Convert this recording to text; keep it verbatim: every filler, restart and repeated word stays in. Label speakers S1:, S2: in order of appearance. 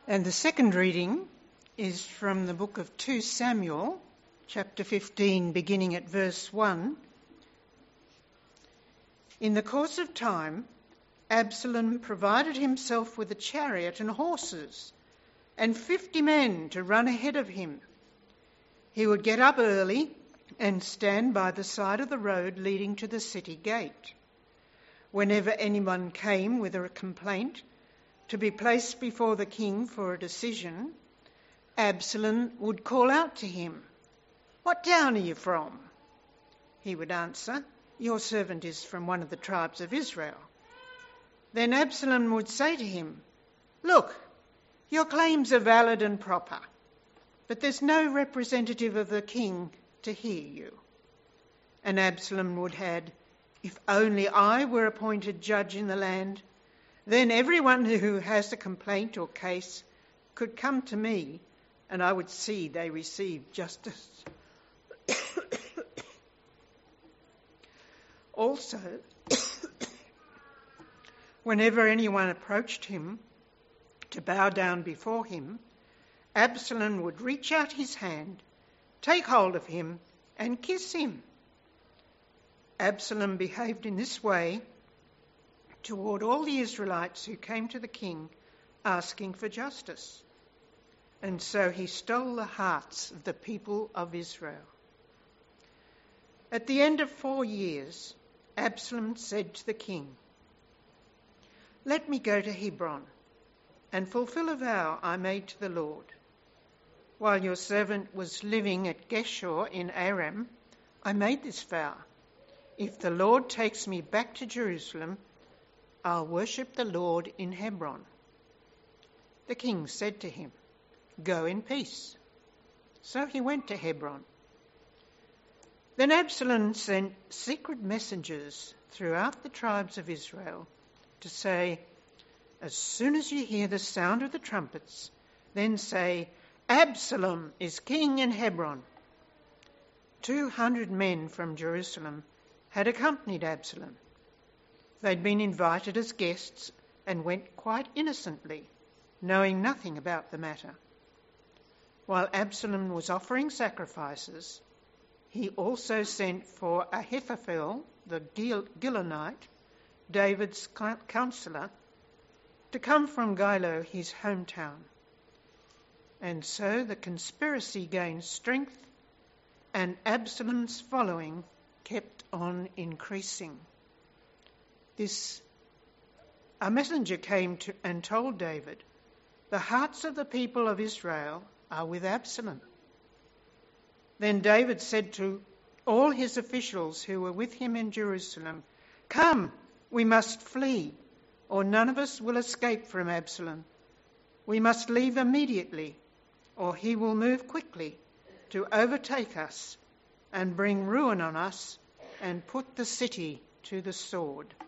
S1: And the second reading is from the book of Second Samuel, chapter fifteen, beginning at verse one. In the course of time, Absalom provided himself with a chariot and horses, and fifty men to run ahead of him. He would get up early and stand by the side of the road leading to the city gate. Whenever anyone came with a complaint to be placed before the king for a decision, Absalom would call out to him, "What town are you from?" He would answer, "Your servant is from one of the tribes of Israel." Then Absalom would say to him, "Look, your claims are valid and proper, but there's no representative of the king to hear you." And Absalom would add, "If only I were appointed judge in the land, then everyone who has a complaint or case could come to me, and I would see they receive justice." Also, whenever anyone approached him to bow down before him, Absalom would reach out his hand, take hold of him, and kiss him. Absalom behaved in this way toward all the Israelites who came to the king asking for justice. And so he stole the hearts of the people of Israel. At the end of four years, Absalom said to the king, "Let me go to Hebron and fulfill a vow I made to the Lord. While your servant was living at Geshur in Aram, I made this vow. If the Lord takes me back to Jerusalem, I'll worship the Lord in Hebron." The king said to him, "Go in peace." So he went to Hebron. Then Absalom sent secret messengers throughout the tribes of Israel to say, "As soon as you hear the sound of the trumpets, then say, 'Absalom is king in Hebron.'" Two hundred men from Jerusalem had accompanied Absalom. They'd been invited as guests and went quite innocently, knowing nothing about the matter. While Absalom was offering sacrifices, he also sent for Ahithophel, the Gilonite, David's counsellor, to come from Gilo, his hometown. And so the conspiracy gained strength, and Absalom's following kept on increasing. This, a messenger came to, and told David, "The hearts of the people of Israel are with Absalom." Then David said to all his officials who were with him in Jerusalem, "Come, we must flee, or none of us will escape from Absalom. We must leave immediately, or he will move quickly to overtake us and bring ruin on us and put the city to the sword."